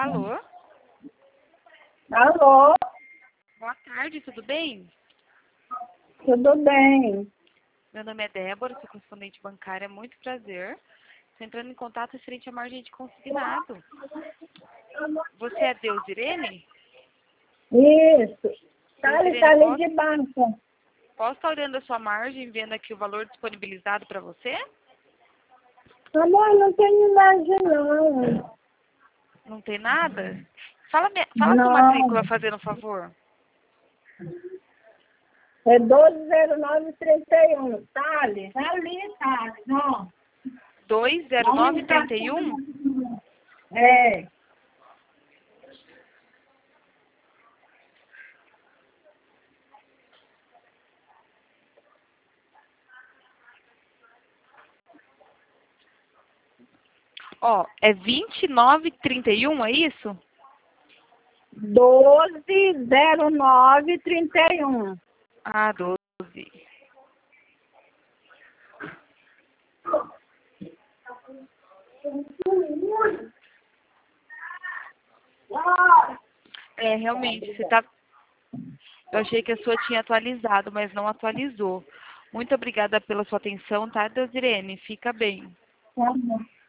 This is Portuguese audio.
Alô? Alô? Boa tarde, tudo bem? Tudo bem? Meu nome é Débora, sou correspondente bancária, muito prazer. Estou entrando em contato referente à margem de consignado. Você é Deus Irene? Isso. Irene, Tá ali de banco. Posso estar olhando a sua margem, vendo aqui o valor disponibilizado para você? Amor, não tenho margem não. Não tem nada? Fala sua Não. matrícula, fazendo um favor. É 120931. Thales, ali, Thales, ó. 20931? É. Ó, é 2931, é isso? 120931. Ah, 12. É, realmente, você tá... Eu achei que a sua tinha atualizado, mas não atualizou. Muito obrigada pela sua atenção, tá, Deus Irene? Fica bem. Tá bom.